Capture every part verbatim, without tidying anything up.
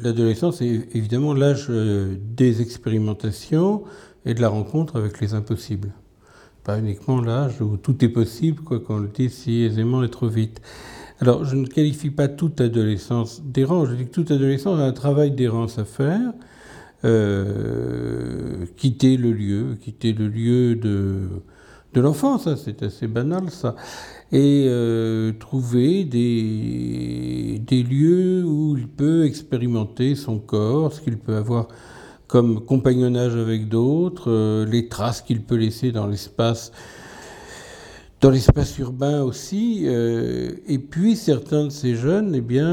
l'adolescence est évidemment l'âge des expérimentations et de la rencontre avec les impossibles. Pas uniquement l'âge où tout est possible, quoi qu'on le dise si aisément et trop vite. Alors, je ne qualifie pas toute adolescence d'errance. Je dis que toute adolescence a un travail d'errance à faire. Euh, quitter le lieu, quitter le lieu de, de l'enfance, hein, c'est assez banal ça, et euh, trouver des, des lieux où il peut expérimenter son corps, ce qu'il peut avoir comme compagnonnage avec d'autres, euh, les traces qu'il peut laisser dans l'espace, dans l'espace urbain aussi, euh, et puis certains de ces jeunes, eh bien,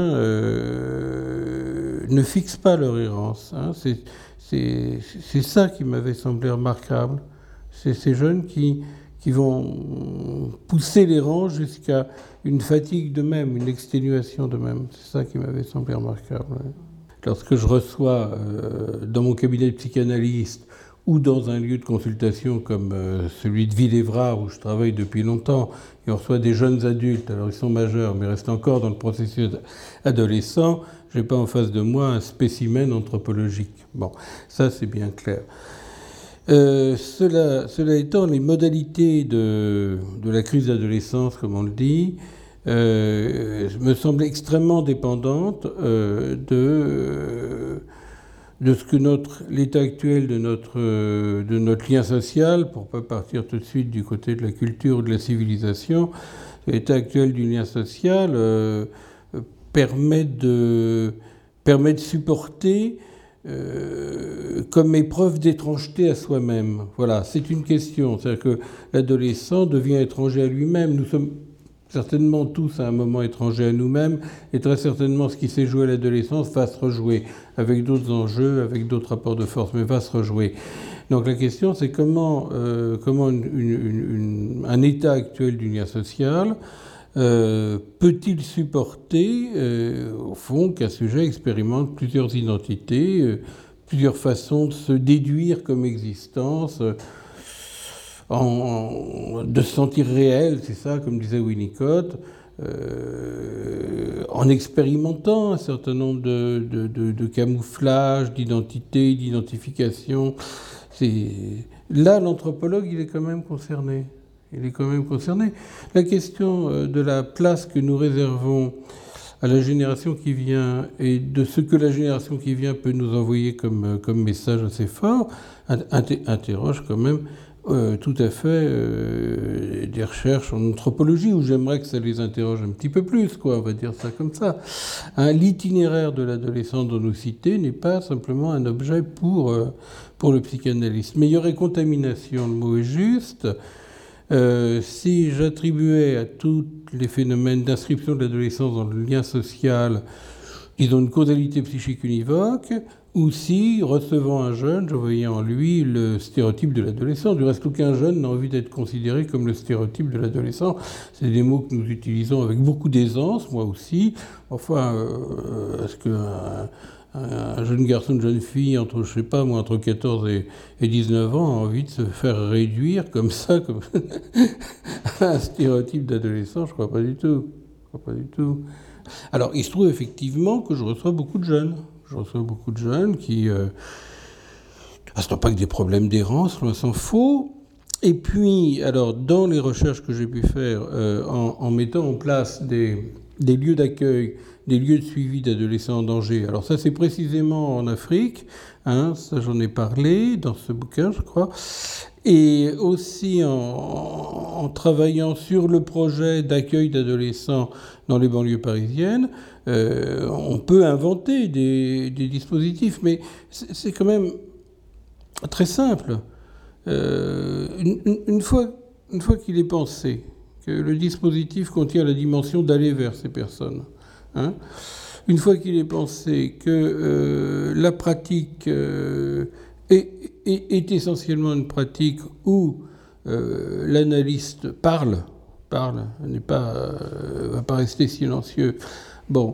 euh, ne fixent pas leur errance. Hein, c'est, c'est, c'est ça qui m'avait semblé remarquable. C'est ces jeunes qui, qui vont pousser les rangs jusqu'à une fatigue d'eux-mêmes, une exténuation d'eux-mêmes. C'est ça qui m'avait semblé remarquable. Lorsque je reçois euh, dans mon cabinet de psychanalyste ou dans un lieu de consultation comme euh, celui de Villévrard où je travaille depuis longtemps, et on reçoit des jeunes adultes, alors ils sont majeurs mais restent encore dans le processus adolescent, je n'ai pas en face de moi un spécimen anthropologique. Bon, ça c'est bien clair. Euh, cela, cela étant, les modalités de, de la crise d'adolescence, comme on le dit, euh, me semblent extrêmement dépendantes euh, de... Euh, de ce que notre, l'état actuel de notre, de notre lien social, pour ne pas partir tout de suite du côté de la culture ou de la civilisation, l'état actuel du lien social euh, permet, de, permet de supporter euh, comme épreuve d'étrangeté à soi-même. Voilà, c'est une question. C'est-à-dire que l'adolescent devient étranger à lui-même. Nous sommes certainement tous à un moment étranger à nous-mêmes, et très certainement ce qui s'est joué à l'adolescence va se rejouer avec d'autres enjeux, avec d'autres rapports de force, mais va se rejouer. Donc la question, c'est comment, euh, comment une, une, une, un état actuel du lien social euh, peut-il supporter, euh, au fond, qu'un sujet expérimente plusieurs identités, euh, plusieurs façons de se déduire comme existence, euh, En, de se sentir réel, c'est ça, comme disait Winnicott, euh, en expérimentant un certain nombre de, de, de, de camouflages, d'identité, d'identification. C'est... Là, l'anthropologue, il est quand même concerné. Il est quand même concerné. La question de la place que nous réservons à la génération qui vient et de ce que la génération qui vient peut nous envoyer comme, comme message assez fort, interroge quand même Euh, tout à fait euh, des recherches en anthropologie où j'aimerais que ça les interroge un petit peu plus, quoi, on va dire ça comme ça. Hein, l'itinéraire de l'adolescent dont nous citons n'est pas simplement un objet pour, euh, pour le psychanalyste. Mais il y aurait contamination, le mot est juste. Euh, si j'attribuais à tous les phénomènes d'inscription de l'adolescence dans le lien social, disons une causalité psychique univoque, ou si, recevant un jeune, je voyais en lui le stéréotype de l'adolescent. Du reste, aucun jeune n'a envie d'être considéré comme le stéréotype de l'adolescent. C'est des mots que nous utilisons avec beaucoup d'aisance, moi aussi. Enfin, euh, est-ce qu'un un jeune garçon, une jeune fille, entre, je sais pas, moi, entre quatorze et dix-neuf ans, a envie de se faire réduire comme ça, comme un stéréotype d'adolescent? Je crois pas du tout. Je crois pas du tout. Alors, il se trouve effectivement que je reçois beaucoup de jeunes. Je reçois beaucoup de jeunes qui... Euh, ah, ce n'est pas que des problèmes d'errance, loin s'en faut. Et puis, alors, dans les recherches que j'ai pu faire, euh, en, en mettant en place des, des lieux d'accueil, des lieux de suivi d'adolescents en danger, alors ça, c'est précisément en Afrique, hein, ça j'en ai parlé dans ce bouquin, je crois, et aussi en, en travaillant sur le projet d'accueil d'adolescents dans les banlieues parisiennes, euh, on peut inventer des, des dispositifs, mais c'est, c'est quand même très simple. Euh, une, une, fois, une fois qu'il est pensé que le dispositif contient la dimension d'aller vers ces personnes, hein, une fois qu'il est pensé que euh, la pratique euh, est, est, est essentiellement une pratique où euh, l'analyste parle, parle, n'est pas, euh, va pas rester silencieux. Bon,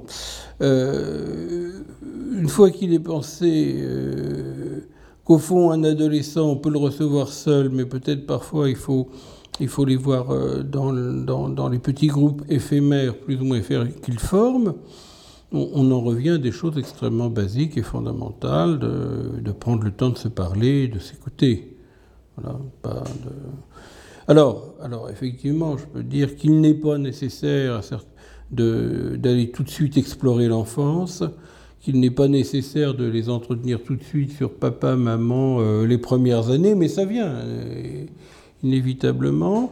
euh, une fois qu'il est pensé euh, qu'au fond, un adolescent, on peut le recevoir seul, mais peut-être parfois il faut, il faut les voir dans, dans, dans les petits groupes éphémères, plus ou moins éphémères, qu'ils forment. on, on en revient à des choses extrêmement basiques et fondamentales, de, de prendre le temps de se parler, de s'écouter. Voilà, pas de... alors, alors, effectivement, je peux dire qu'il n'est pas nécessaire de, d'aller tout de suite explorer l'enfance, qu'il n'est pas nécessaire de les entretenir tout de suite sur papa, maman, euh, les premières années, mais ça vient, euh, inévitablement.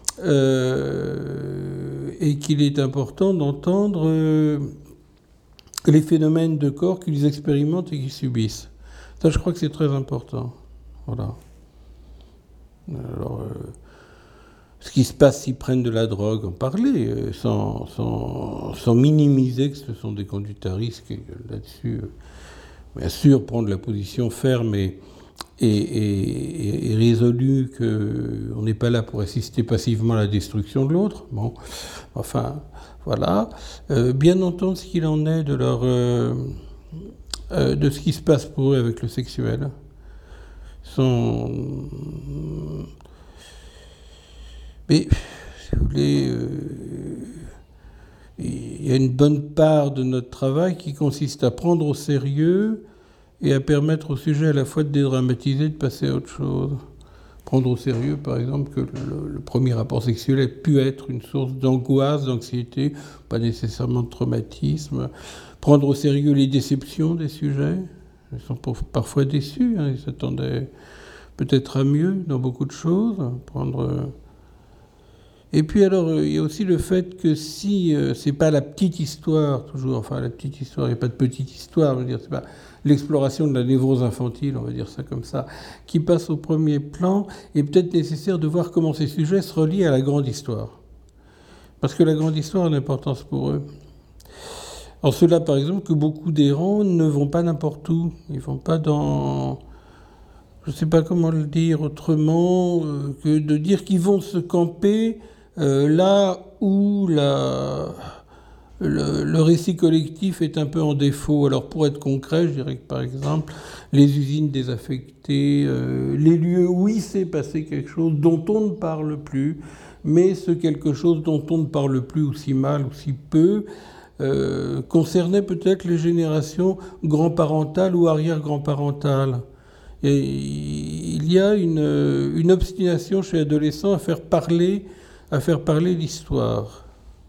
Euh, et qu'il est important d'entendre euh, les phénomènes de corps qu'ils expérimentent et qu'ils subissent. Ça, je crois que c'est très important. Voilà. Alors, euh, ce qui se passe s'ils prennent de la drogue, en parler, euh, sans, sans, sans minimiser que ce sont des conduites à risque. Et là-dessus, euh, bien sûr, prendre la position ferme et Et, et, et résolu qu'on n'est pas là pour assister passivement à la destruction de l'autre. Bon, enfin, voilà. Euh, bien entendre ce qu'il en est de leur, euh, euh, de ce qui se passe pour eux avec le sexuel. Sans... Mais, si vous voulez, euh, il y a une bonne part de notre travail qui consiste à prendre au sérieux et à permettre au sujet à la fois de dédramatiser, de passer à autre chose. Prendre au sérieux, par exemple, que le, le premier rapport sexuel ait pu être une source d'angoisse, d'anxiété, pas nécessairement de traumatisme. Prendre au sérieux les déceptions des sujets. Ils sont parfois déçus, hein, ils s'attendaient peut-être à mieux dans beaucoup de choses. Prendre... Et puis alors, il y a aussi le fait que si euh, c'est pas la petite histoire, toujours, enfin la petite histoire, il n'y a pas de petite histoire, je veux dire, c'est pas l'exploration de la névrose infantile, on va dire ça comme ça, qui passe au premier plan, est peut-être nécessaire de voir comment ces sujets se relient à la grande histoire. Parce que la grande histoire a une importance pour eux. En cela, par exemple, que beaucoup d'errants ne vont pas n'importe où. Ils ne vont pas dans... Je ne sais pas comment le dire autrement, euh, que de dire qu'ils vont se camper euh, là où la... Le, le récit collectif est un peu en défaut. Alors pour être concret, je dirais que par exemple, les usines désaffectées, euh, les lieux où il s'est passé quelque chose dont on ne parle plus, mais ce quelque chose dont on ne parle plus aussi mal, aussi peu, euh, concernait peut-être les générations grand-parentales ou arrière-grand-parentales. Et il y a une, une obstination chez l'adolescent à faire parler, à faire parler l'histoire.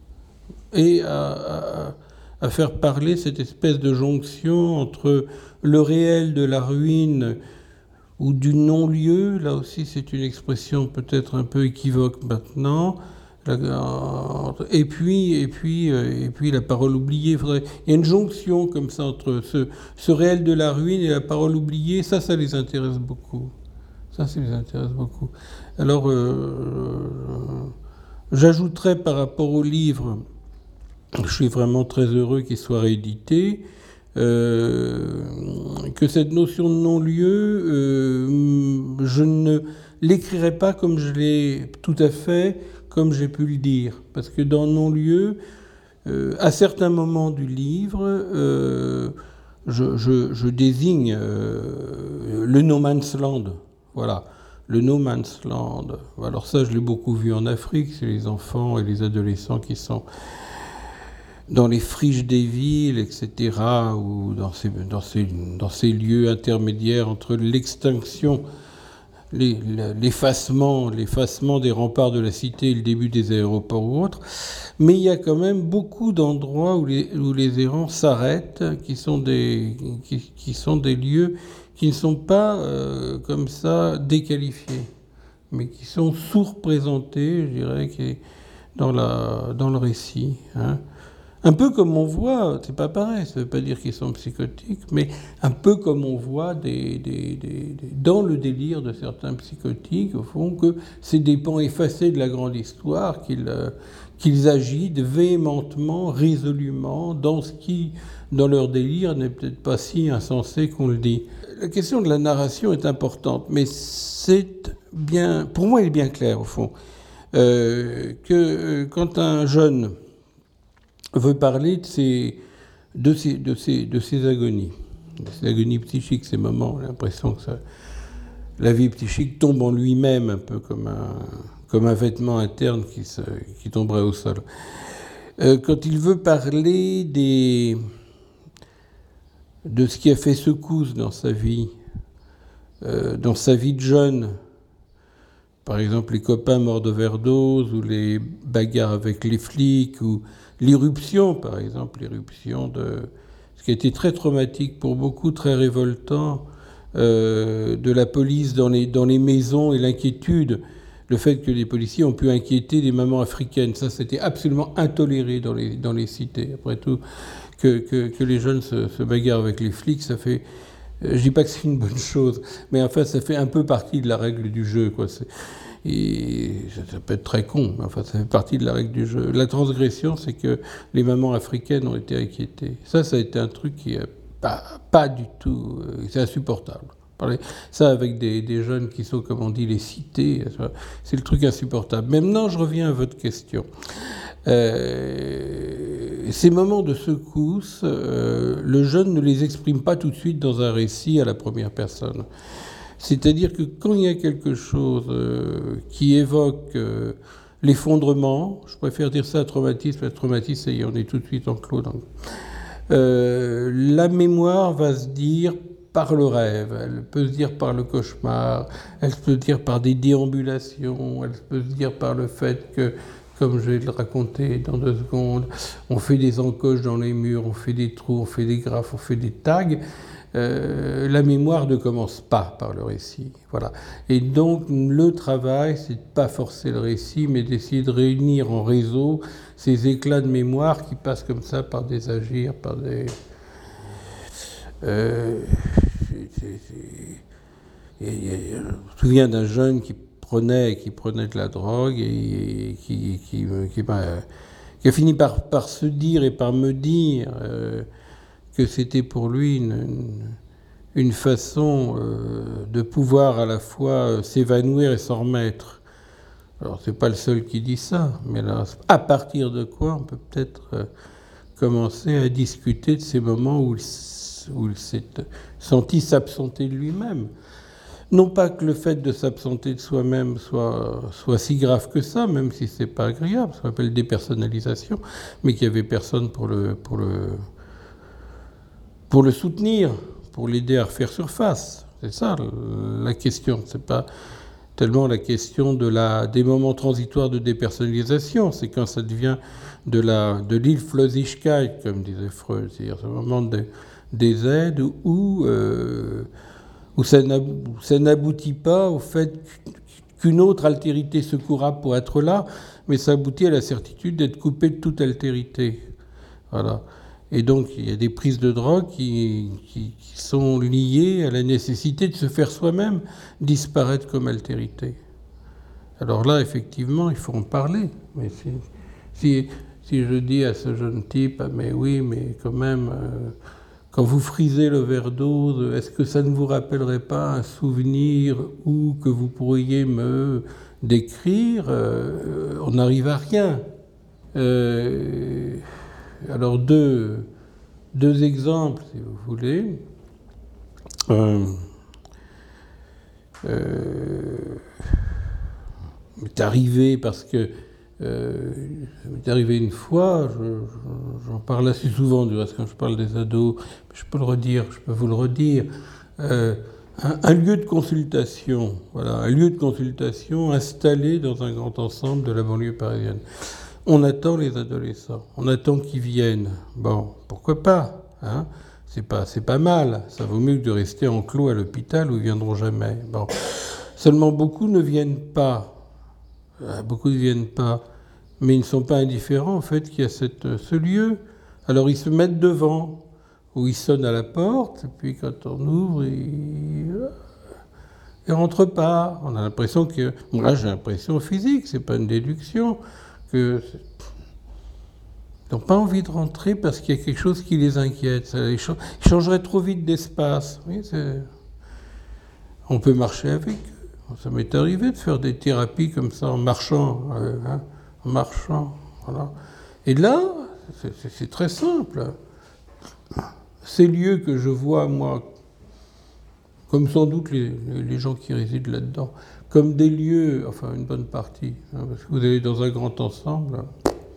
Et à, à, à faire parler cette espèce de jonction entre le réel de la ruine ou du non-lieu, là aussi c'est une expression peut-être un peu équivoque maintenant, et puis, et puis, et puis la parole oubliée. Faudrait... Il y a une jonction comme ça entre ce, ce réel de la ruine et la parole oubliée, ça, ça les intéresse beaucoup. Ça, ça les intéresse beaucoup. Alors, euh, j'ajouterais par rapport au livre, je suis vraiment très heureux qu'il soit réédité, euh, que cette notion de non-lieu, euh, je ne l'écrirai pas comme je l'ai tout à fait, comme j'ai pu le dire. Parce que dans non-lieu, euh, à certains moments du livre, euh, je, je, je désigne euh, le no man's land. Voilà. Le no man's land. Alors ça, je l'ai beaucoup vu en Afrique, c'est les enfants et les adolescents qui sont dans les friches des villes, et cetera, ou dans ces, dans ces, dans ces lieux intermédiaires entre l'extinction, les, l'effacement, l'effacement des remparts de la cité et le début des aéroports ou autres. Mais il y a quand même beaucoup d'endroits où les, où les errants s'arrêtent, qui sont des, qui, qui sont des lieux qui ne sont pas euh, comme ça déqualifiés, mais qui sont sous-représentés, je dirais, qui, dans, la, dans le récit, hein. Un peu comme on voit, c'est pas pareil, ça veut pas dire qu'ils sont psychotiques, mais un peu comme on voit des, des, des, des, dans le délire de certains psychotiques, au fond, que c'est des pans effacés de la grande histoire qu'ils, euh, qu'ils agitent véhémentement, résolument, dans ce qui, dans leur délire, n'est peut-être pas si insensé qu'on le dit. La question de la narration est importante, mais c'est bien, pour moi, elle est bien claire, au fond, euh, que euh, quand un jeune veut parler de ces, de ces, de ces, de ces agonies, de ces agonies psychiques, ces moments, l'impression que ça, la vie psychique tombe en lui-même, un peu comme un, comme un vêtement interne qui, se, qui tomberait au sol. Euh, quand il veut parler des, de ce qui a fait secousse dans sa vie, euh, dans sa vie de jeune. Par exemple, les copains morts d'overdose, ou les bagarres avec les flics, ou l'irruption, par exemple, l'irruption de ce qui a été très traumatique pour beaucoup, très révoltant, euh, de la police dans les, dans les maisons, et l'inquiétude, le fait que les policiers ont pu inquiéter des mamans africaines. Ça, c'était absolument intoléré dans les, dans les cités. Après tout, que, que, que les jeunes se, se bagarrent avec les flics, ça fait... Je dis pas que c'est une bonne chose, mais enfin, ça fait un peu partie de la règle du jeu, quoi. C'est, et ça peut être très con, mais enfin, ça fait partie de la règle du jeu. La transgression, c'est que les mamans africaines ont été inquiétées. Ça, ça a été un truc qui est pas, pas du tout... C'est insupportable. Parler ça avec des, des jeunes qui sont, comme on dit, les cités, c'est le truc insupportable. Maintenant, je reviens à votre question. Euh, ces moments de secousse, euh, le jeune ne les exprime pas tout de suite dans un récit à la première personne. C'est-à-dire que quand il y a quelque chose euh, qui évoque euh, l'effondrement, je préfère dire ça traumatisme, parce que traumatisme, ça y est, on est tout de suite enclos. Donc, euh, la mémoire va se dire par le rêve, elle peut se dire par le cauchemar, elle peut se dire par des déambulations, elle peut se dire par le fait que, comme je vais le raconter dans deux secondes, on fait des encoches dans les murs, on fait des trous, on fait des graphes, on fait des tags. Euh, la mémoire ne commence pas par le récit. Voilà. Et donc, le travail, c'est de ne pas forcer le récit, mais d'essayer de réunir en réseau ces éclats de mémoire qui passent comme ça par des agirs, par des... Euh, c'est, c'est, et, et, je me souviens d'un jeune qui prenait, qui prenait de la drogue et, et qui, qui, qui, bah, qui a fini par, par se dire et par me dire euh, que c'était pour lui une, une, une façon euh, de pouvoir à la fois s'évanouir et s'en remettre. Alors, c'est pas le seul qui dit ça, mais là, à partir de quoi on peut peut-être euh, commencer à discuter de ces moments où il où il s'est senti s'absenter de lui-même. Non pas que le fait de s'absenter de soi-même soit, soit si grave que ça, même si c'est pas agréable, ça s'appelle dépersonnalisation, mais qu'il y avait personne pour le, pour le, pour le soutenir, pour l'aider à refaire surface. C'est ça la question. C'est pas tellement la question de la, des moments transitoires de dépersonnalisation, c'est quand ça devient de la, de l'Hilflosigkeit, comme disait Freud, c'est-à-dire ce moment de des aides où, euh, où ça n'aboutit pas au fait qu'une autre altérité secourable pour être là, mais ça aboutit à la certitude d'être coupé de toute altérité. Voilà. Et donc, il y a des prises de drogue qui, qui, qui sont liées à la nécessité de se faire soi-même disparaître comme altérité. Alors là, effectivement, il faut en parler. Mais si, si, si je dis à ce jeune type, ah, mais oui, mais quand même... Euh, quand vous frisez l'overdose, est-ce que ça ne vous rappellerait pas un souvenir ou que vous pourriez me décrire? euh, On n'arrive à rien. Euh, alors deux, deux exemples, si vous voulez. Euh, euh, c'est arrivé parce que Euh, ça m'est arrivé une fois, je, je, j'en parle assez souvent du reste quand je parle des ados, mais je peux le redire, je peux vous le redire. Euh, un, un lieu de consultation, voilà, un lieu de consultation installé dans un grand ensemble de la banlieue parisienne. On attend les adolescents, on attend qu'ils viennent. Bon, pourquoi pas, hein? C'est pas, c'est pas mal. Ça vaut mieux que de rester enclos à l'hôpital où ils viendront jamais. Bon, seulement beaucoup ne viennent pas. Beaucoup ne viennent pas, mais ils ne sont pas indifférents au fait qu'il y a cette, ce lieu. Alors ils se mettent devant, ou ils sonnent à la porte, et puis quand on ouvre, ils ne rentrent pas. On a l'impression que... Moi, j'ai l'impression physique, c'est pas une déduction, que ils n'ont pas envie de rentrer parce qu'il y a quelque chose qui les inquiète. Ça, ils changeraient trop vite d'espace. Oui, c'est... On peut marcher avec eux. Ça m'est arrivé de faire des thérapies comme ça en marchant, euh, hein, en marchant, voilà. Et là, c'est, c'est, c'est très simple. Ces lieux que je vois, moi, comme sans doute les, les gens qui résident là-dedans, comme des lieux, enfin une bonne partie, hein, parce que vous allez dans un grand ensemble,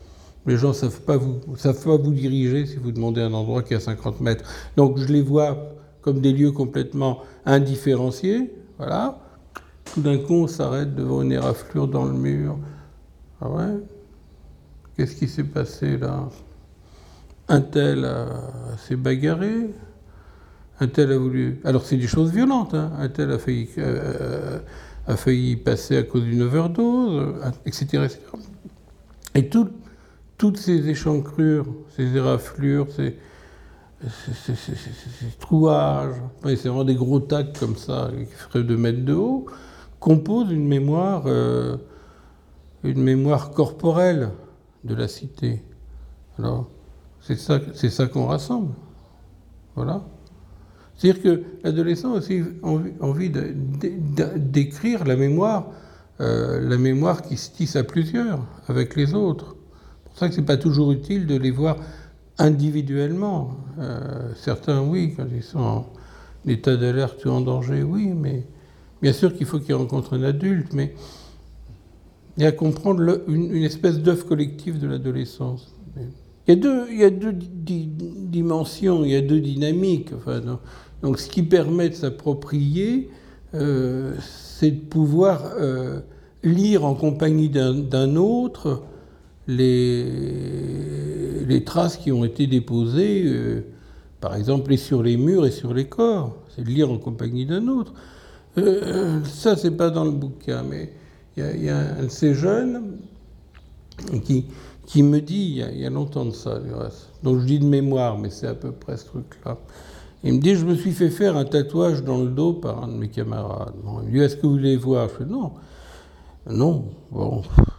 Les gens ne savent pas vous, savent pas vous diriger si vous demandez un endroit qui est à cinquante mètres. Donc je les vois comme des lieux complètement indifférenciés. Voilà. Tout d'un coup, on s'arrête devant une éraflure dans le mur. Ah ouais? Qu'est-ce qui s'est passé là? Un tel a, s'est bagarré. Un tel a voulu... Alors c'est des choses violentes. Hein. Un tel a failli, euh, a failli passer à cause d'une overdose, et cetera et cetera. Et tout... Toutes ces échancrures, ces éraflures, ces, ces, ces, ces, ces trouages, c'est vraiment des gros tacs comme ça, qui feraient deux mètres de haut, composent une mémoire, euh, une mémoire corporelle de la cité. Alors, c'est ça, c'est ça qu'on rassemble. Voilà. C'est-à-dire que l'adolescent a aussi envie, envie de, de, de, d'écrire la mémoire, euh, la mémoire qui se tisse à plusieurs, avec les autres. C'est pour ça que ce n'est pas toujours utile de les voir individuellement. Euh, certains, oui, quand ils sont en état d'alerte ou en danger, oui, mais bien sûr qu'il faut qu'ils rencontrent un adulte, mais il y a à comprendre le, une, une espèce d'œuvre collective de l'adolescence. Il y a deux, il y a deux di- dimensions, il y a deux dynamiques. Enfin, donc, donc ce qui permet de s'approprier, euh, c'est de pouvoir euh, lire en compagnie d'un, d'un autre Les, les traces qui ont été déposées, euh, par exemple, et sur les murs et sur les corps. C'est de lire en compagnie d'un autre. Euh, ça, c'est pas dans le bouquin, mais il y, y a un de ces jeunes qui, qui me dit, il y, a, il y a longtemps de ça, du reste. Donc je dis de mémoire, mais c'est à peu près ce truc-là. Il me dit, je me suis fait faire un tatouage dans le dos par un de mes camarades. Bon, il me dit, est-ce que vous voulez voir? Je fais, non. Non, bon...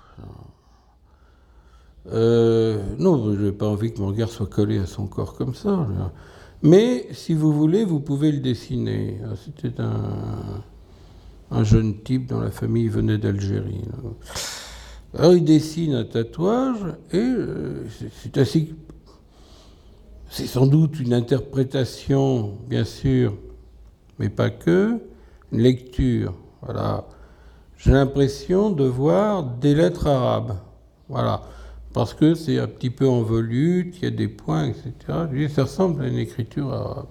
Euh, non, je n'ai pas envie que mon regard soit collé à son corps comme ça. Mais si vous voulez, vous pouvez le dessiner. C'était un, un jeune type dont la famille venait d'Algérie. Alors il dessine un tatouage et euh, c'est assez... C'est sans doute une interprétation, bien sûr, mais pas que, une lecture. Voilà. J'ai l'impression de voir des lettres arabes. Voilà. Parce que c'est un petit peu en volute, il y a des points, et cetera. Je dis, ça ressemble à une écriture arabe.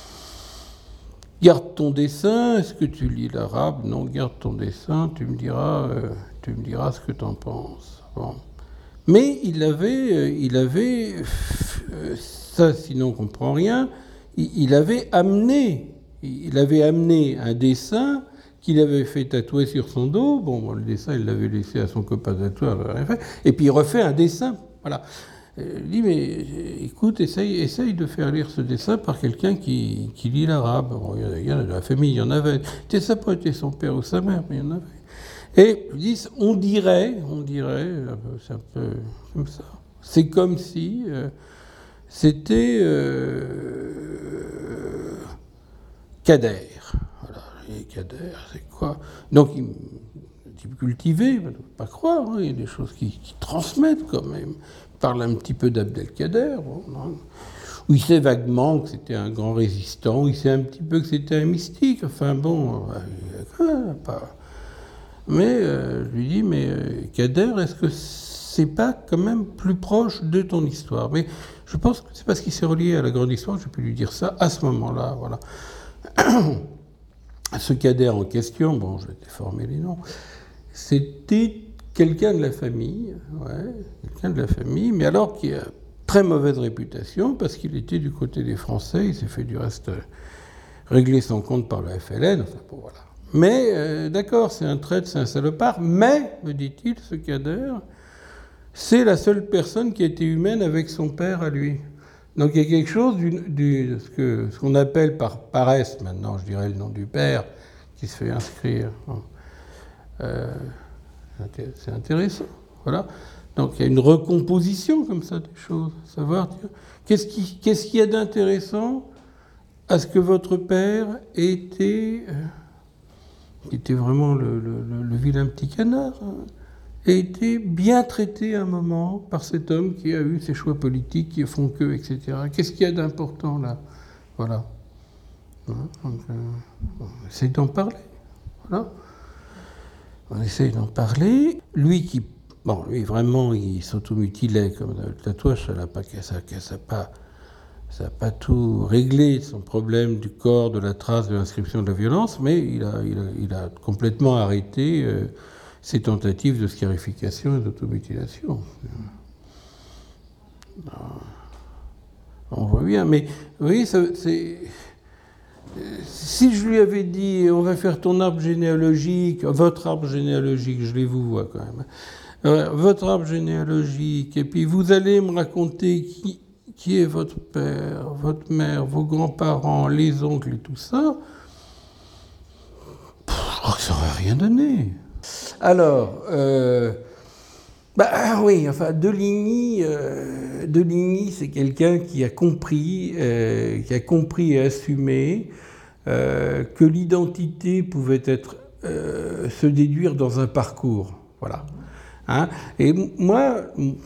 Garde ton dessin, est-ce que tu lis l'arabe? Non, garde ton dessin, tu me diras, euh, tu me diras ce que tu en penses. Bon. Mais il avait, euh, il avait euh, ça, sinon on ne comprend rien, il, il avait amené, il avait amené un dessin qu'il avait fait tatouer sur son dos. Bon, bon le dessin, il l'avait laissé à son copain tatoueur, et puis il refait un dessin. Voilà. Je dis, mais écoute, essaye, essaye de faire lire ce dessin par quelqu'un qui, qui lit l'arabe. Bon, il y en a de la famille, il y en avait. Ça n'a pas été son père ou sa mère, mais il y en avait. Et je dis, on dirait, on dirait, c'est un peu comme ça. C'est comme si euh, c'était euh, Kader. Voilà, et Kader, c'est quoi? Donc, il, un type cultivé, on ne peut pas croire, hein, il y a des choses qui, qui transmettent quand même. Il parle un petit peu d'Abdelkader, bon, non, où il sait vaguement que c'était un grand résistant, où il sait un petit peu que c'était un mystique, enfin bon, euh, pas... Mais euh, je lui dis, mais euh, Kader, est-ce que c'est pas quand même plus proche de ton histoire? Mais je pense que c'est parce qu'il s'est relié à la grande histoire que j'ai pu lui dire ça à ce moment-là, voilà. Ce Kader en question, bon, je vais déformer les noms, c'était quelqu'un de la famille, ouais, quelqu'un de la famille, mais alors qui a très mauvaise réputation parce qu'il était du côté des Français, il s'est fait du reste régler son compte par le F L N, enfin bon, voilà. Mais, euh, d'accord, c'est un traître, c'est un salopard, mais, me dit-il, ce Kader, c'est la seule personne qui a été humaine avec son père à lui. Donc il y a quelque chose du, du ce, que, ce qu'on appelle par paresse, maintenant je dirais le nom du père, qui se fait inscrire. Euh, c'est intéressant, voilà. Donc il y a une recomposition comme ça des choses, savoir, qu'est-ce qui, qu'est-ce qu'il y a d'intéressant à ce que votre père ait été... Euh, qui était vraiment le, le, le vilain petit canard, hein, a été bien traité à un moment par cet homme qui a eu ses choix politiques qui font que, et cetera. Qu'est-ce qu'il y a d'important là? Voilà. Donc, euh, on essaye d'en parler. Voilà. On essaye d'en parler. Lui qui bon, lui, vraiment, il s'automutilait comme le tatouage, ça n'a pas, ça, ça pas, ça n'a pas tout réglé, son problème du corps, de la trace, de l'inscription de la violence, mais il a, il a, il a complètement arrêté euh, ses tentatives de scarification et d'automutilation. On voit bien, mais vous voyez, c'est... Si je lui avais dit, on va faire ton arbre généalogique, votre arbre généalogique, je les vous vois quand même, euh, votre arbre généalogique, et puis vous allez me raconter qui, qui est votre père, votre mère, vos grands-parents, les oncles et tout ça, pff, je crois que ça n'aurait rien donné. Alors, euh, bah oui, enfin, Deligny, euh, Deligny, c'est quelqu'un qui a compris, euh, qui a compris et assumé euh, que l'identité pouvait être euh, se déduire dans un parcours, voilà. Hein, et moi,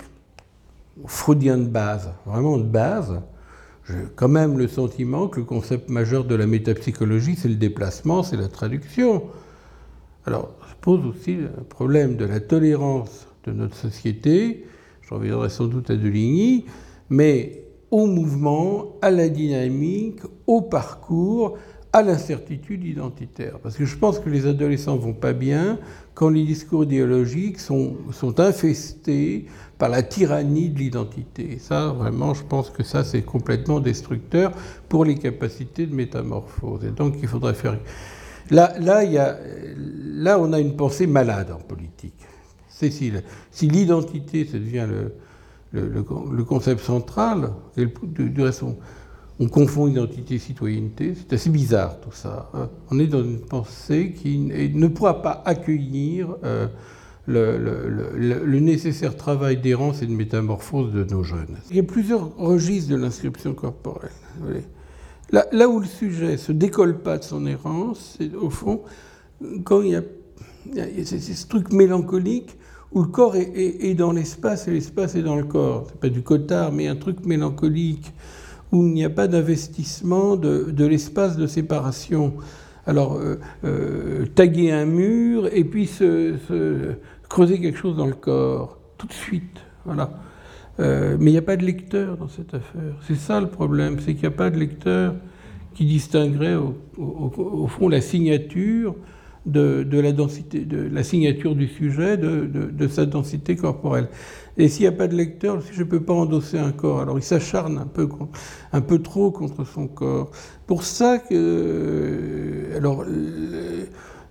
freudien de base, vraiment de base, j'ai quand même le sentiment que le concept majeur de la métapsychologie, c'est le déplacement, c'est la traduction. Alors, ça pose aussi le problème de la tolérance de notre société, j'en reviendrai sans doute à Deligny, mais au mouvement, à la dynamique, au parcours, à l'incertitude identitaire. Parce que je pense que les adolescents vont pas bien quand les discours idéologiques sont, sont infestés par la tyrannie de l'identité. Ça, vraiment, je pense que ça, c'est complètement destructeur pour les capacités de métamorphose. Et donc, il faudrait faire... Là, là, il y a, là on a une pensée malade en politique. C'est si, si l'identité, ça devient le, le, le, le concept central, et le, du, du reste, on, on confond identité et citoyenneté, c'est assez bizarre tout ça. On est dans une pensée qui ne pourra pas accueillir euh, le, le, le, le nécessaire travail d'errance et de métamorphose de nos jeunes. Il y a plusieurs registres de l'inscription corporelle. Là, là où le sujet ne se décolle pas de son errance, c'est au fond, quand il y a, il y a ce truc mélancolique où le corps est, est, est dans l'espace et l'espace est dans le corps. C'est pas du Cotard, mais un truc mélancolique où il n'y a pas d'investissement de, de l'espace de séparation. Alors, euh, euh, taguer un mur et puis se, se, creuser quelque chose dans le corps, tout de suite, voilà. Euh, mais il n'y a pas de lecteur dans cette affaire. C'est ça le problème, c'est qu'il n'y a pas de lecteur qui distinguerait au, au, au fond la signature de, de la densité, de la signature du sujet, de, de, de sa densité corporelle. Et s'il n'y a pas de lecteur, je ne peux pas endosser un corps. Alors il s'acharne un peu, un peu trop contre son corps. Pour ça que, alors, euh,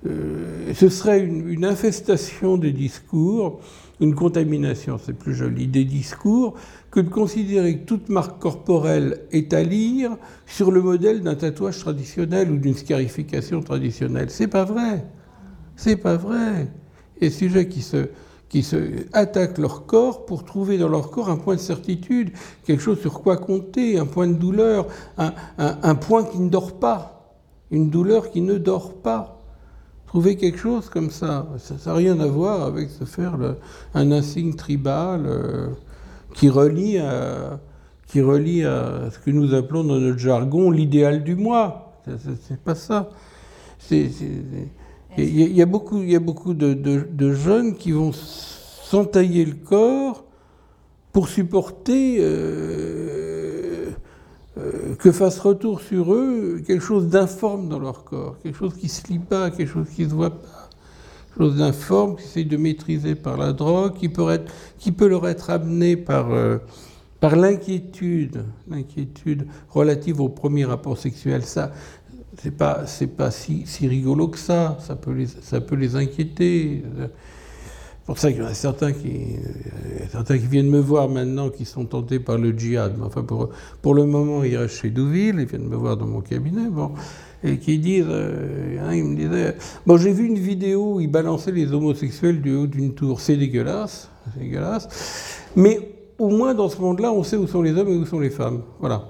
ce serait une, une infestation des discours, une contamination, c'est plus joli, des discours, que de considérer que toute marque corporelle est à lire sur le modèle d'un tatouage traditionnel ou d'une scarification traditionnelle. C'est pas vrai. C'est pas vrai. Il y a des sujets qui se, qui se attaquent leur corps pour trouver dans leur corps un point de certitude, quelque chose sur quoi compter, un point de douleur, un, un, un point qui ne dort pas, une douleur qui ne dort pas. Trouver quelque chose comme ça, ça n'a rien à voir avec se faire le, un insigne tribal euh, qui relie à, qui relie à ce que nous appelons dans notre jargon l'idéal du moi. C'est pas ça. Il y, y a beaucoup, il y a beaucoup de, de, de jeunes qui vont s'entailler le corps pour supporter euh, euh, que fasse retour sur eux quelque chose d'informe dans leur corps, quelque chose qui se lit pas, quelque chose qui se voit pas, quelque chose d'informe, qui essaye de maîtriser par la drogue, qui peut, être, qui peut leur être amené par, euh, par l'inquiétude, l'inquiétude relative au premier rapport sexuel. Ça, c'est pas, c'est pas si, si rigolo que ça, ça peut les, ça peut les inquiéter. C'est pour ça qu'il y en a certains qui, certains qui viennent me voir maintenant, qui sont tentés par le djihad. Enfin, pour, pour le moment, ils restent chez Douville, ils viennent me voir dans mon cabinet, bon, et qui disent, euh, hein, ils me disaient, bon, j'ai vu une vidéo où ils balançaient les homosexuels du haut d'une tour. C'est dégueulasse, c'est dégueulasse. Mais au moins, dans ce monde-là, on sait où sont les hommes et où sont les femmes. Voilà.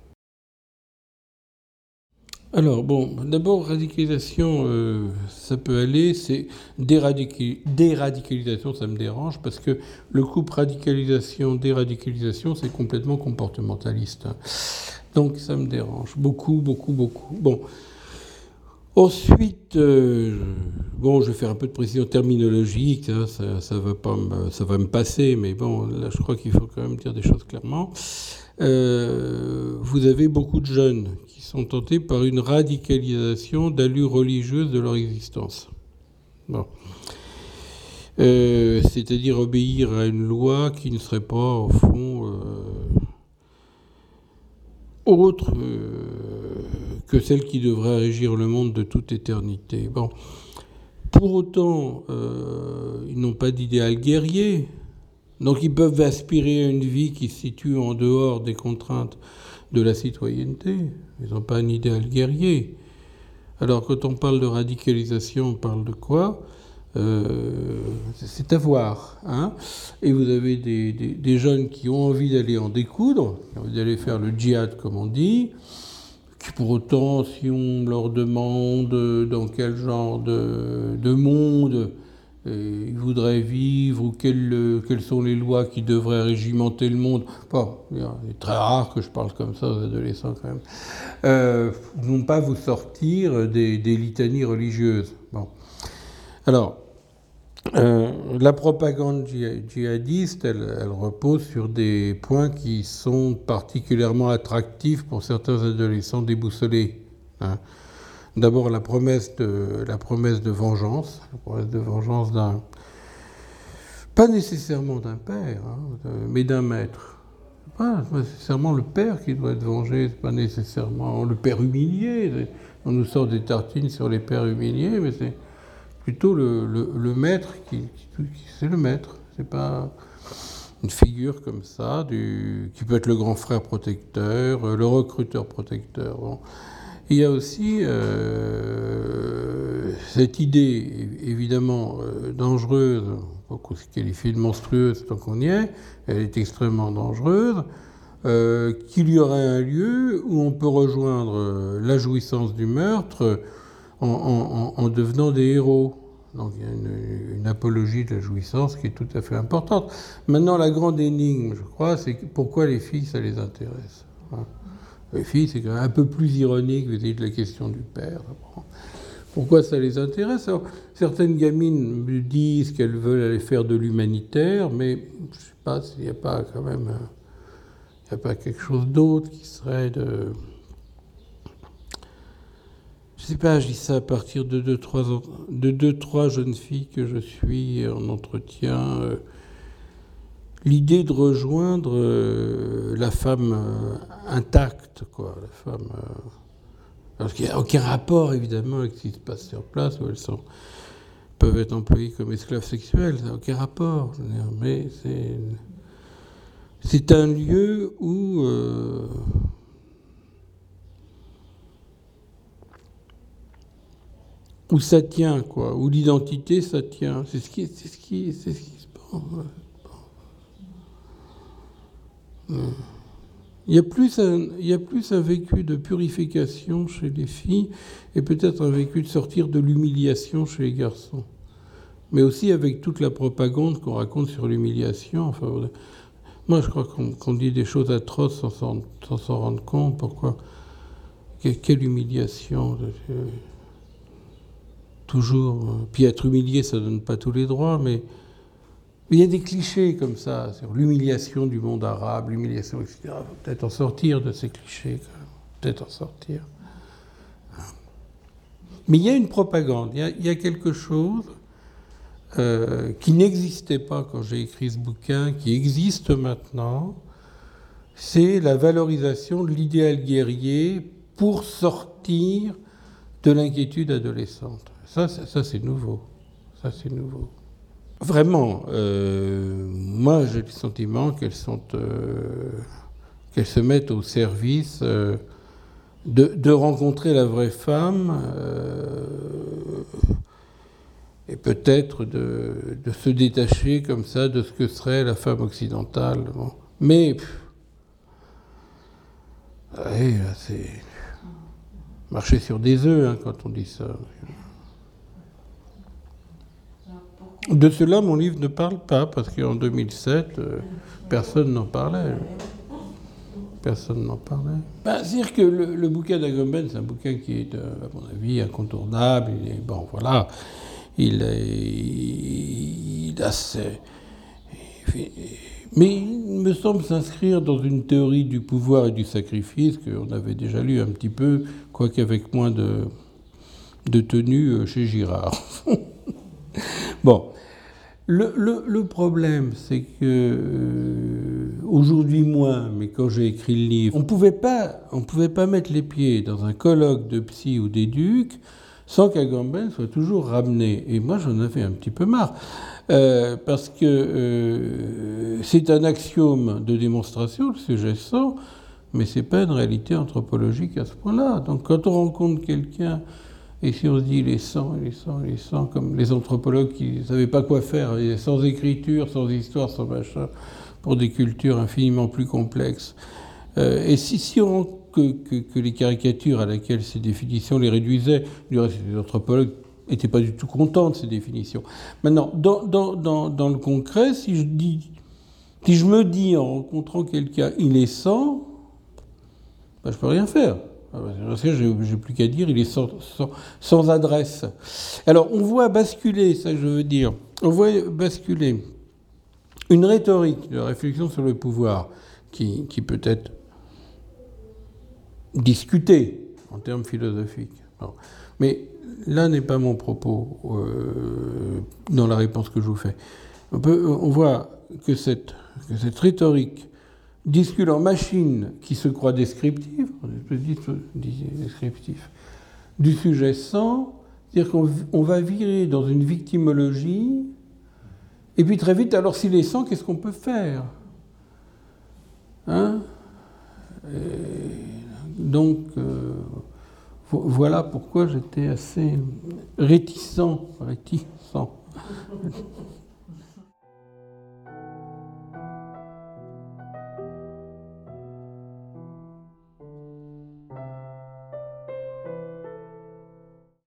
Alors, bon, d'abord, radicalisation, euh, ça peut aller, c'est déradic- déradicalisation, ça me dérange, parce que le couple radicalisation, déradicalisation, c'est complètement comportementaliste. Donc, ça me dérange. Beaucoup, beaucoup, beaucoup. Bon. Ensuite, euh, bon, je vais faire un peu de précision terminologique, hein, ça, ça, va pas me, ça va me passer, mais bon, là, je crois qu'il faut quand même dire des choses clairement. Euh, vous avez beaucoup de jeunes qui sont tentés par une radicalisation d'allure religieuse de leur existence. Bon. Euh, c'est-à-dire obéir à une loi qui ne serait pas, au fond, euh, autre euh, que celle qui devrait régir le monde de toute éternité. Bon. Pour autant, euh, ils n'ont pas d'idéal guerrier, donc ils peuvent aspirer à une vie qui se situe en dehors des contraintes de la citoyenneté. Ils n'ont pas un idéal guerrier. Alors quand on parle de radicalisation, on parle de quoi ? Euh, c'est à voir. Hein. Et vous avez des, des, des jeunes qui ont envie d'aller en découdre, qui ont envie d'aller faire le djihad, comme on dit, qui pour autant, si on leur demande dans quel genre de, de monde euh, ils voudraient vivre ou quelles, quelles sont les lois qui devraient régimenter le monde, bon, c'est très rare que je parle comme ça aux adolescents quand même, euh, ne vont pas vous sortir des, des litanies religieuses. Bon. Alors, euh, la propagande djihadiste, elle, elle repose sur des points qui sont particulièrement attractifs pour certains adolescents déboussolés. Hein. D'abord, la promesse de, la promesse de vengeance, la promesse de vengeance d'un, pas nécessairement d'un père, hein, mais d'un maître. C'est pas nécessairement le père qui doit être vengé, c'est pas nécessairement le père humilié. On nous sort des tartines sur les pères humiliés, mais c'est plutôt le, le, le maître qui, qui, qui c'est le maître, c'est pas une figure comme ça du, qui peut être le grand frère protecteur, le recruteur protecteur. Bon. Il y a aussi euh, cette idée évidemment euh, dangereuse, on peut qualifier de monstrueuse tant qu'on y est, elle est extrêmement dangereuse, euh, qu'il y aurait un lieu où on peut rejoindre la jouissance du meurtre En, en, en devenant des héros. Donc il y a une, une apologie de la jouissance qui est tout à fait importante. Maintenant, la grande énigme, je crois, c'est pourquoi les filles, ça les intéresse. Hein. Les filles, c'est quand même un peu plus ironique vis-à-vis de la question du père. Pourquoi ça les intéresse ? Alors, certaines gamines me disent qu'elles veulent aller faire de l'humanitaire, mais je ne sais pas s'il n'y a pas quand même... Il n'y a pas quelque chose d'autre qui serait de... Je sais pas, je dis ça à partir de deux, trois, de deux, trois jeunes filles que je suis en entretien. Euh, l'idée de rejoindre euh, la femme euh, intacte, quoi, la femme. Euh, parce qu'il n'y a aucun rapport, évidemment, avec ce qui se passe sur place, où elles sont, peuvent être employées comme esclaves sexuelles, ça n'a aucun rapport. Je veux dire, mais c'est, c'est un lieu où. Euh, Où ça tient, quoi, où l'identité, ça tient. C'est ce qui, c'est ce qui, c'est ce qui se passe. Il y a plus un, il y a plus un vécu de purification chez les filles et peut-être un vécu de sortir de l'humiliation chez les garçons. Mais aussi avec toute la propagande qu'on raconte sur l'humiliation. Enfin, moi, je crois qu'on, qu'on dit des choses atroces sans s'en, sans s'en rendre compte. Pourquoi ? Quelle humiliation. Toujours. Puis être humilié, ça ne donne pas tous les droits, mais il y a des clichés comme ça, sur l'humiliation du monde arabe, l'humiliation, et cetera. Il faut peut-être en sortir de ces clichés, peut-être en sortir. Mais il y a une propagande, il y a, il y a quelque chose euh, qui n'existait pas quand j'ai écrit ce bouquin, qui existe maintenant, c'est la valorisation de l'idéal guerrier pour sortir de l'inquiétude adolescente. Ça, ça, ça, c'est nouveau. Ça, c'est nouveau. Vraiment, euh, moi, j'ai le sentiment qu'elles sont, euh, qu'elles se mettent au service euh, de, de rencontrer la vraie femme euh, et peut-être de, de se détacher comme ça de ce que serait la femme occidentale. Bon. Mais, pff, ouais, c'est marcher sur des œufs hein, quand on dit ça. De cela, mon livre ne parle pas, parce qu'en deux mille sept, euh, personne n'en parlait. personne n'en parlait. Ben, c'est-à-dire que le, le bouquin d'Agamben, c'est un bouquin qui est, à mon avis, incontournable. Il est, bon, voilà, il, est, il a ses... Mais il me semble s'inscrire dans une théorie du pouvoir et du sacrifice qu'on avait déjà lu un petit peu, quoique avec moins de, de tenue chez Girard. Bon. Le, le, le problème, c'est que, euh, aujourd'hui moins, mais quand j'ai écrit le livre, on pouvait pas, on pouvait pas mettre les pieds dans un colloque de psy ou d'éduc sans qu'Agamben soit toujours ramené. Et moi, j'en avais un petit peu marre. Euh, parce que euh, c'est un axiome de démonstration, le sujet sent, mais c'est pas une réalité anthropologique à ce point-là. Donc quand on rencontre quelqu'un, et si on se dit il est sans, il est sans, il est sans, comme les anthropologues qui ne savaient pas quoi faire, sans écriture, sans histoire, sans machin, pour des cultures infiniment plus complexes. Euh, et si, si on que, que, que les caricatures à laquelle ces définitions les réduisaient, du reste, les anthropologues n'étaient pas du tout contents de ces définitions. Maintenant, dans, dans, dans, dans le concret, si je dis, si je me dis en rencontrant quelqu'un, il est sans, ben, je peux rien faire. Parce que j'ai, j'ai plus qu'à dire, il est sans, sans, sans adresse. Alors, on voit basculer, ça je veux dire, on voit basculer une rhétorique de réflexion sur le pouvoir qui, qui peut être discutée en termes philosophiques. Bon. Mais là n'est pas mon propos euh, dans la réponse que je vous fais. On, peut, on voit que cette, que cette rhétorique discute en machine qui se croit descriptive, descriptif du sujet sans, c'est-à-dire qu'on on va virer dans une victimologie, et puis très vite, alors s'il est sans, qu'est-ce qu'on peut faire, hein? Et donc, euh, voilà pourquoi j'étais assez réticent, réticent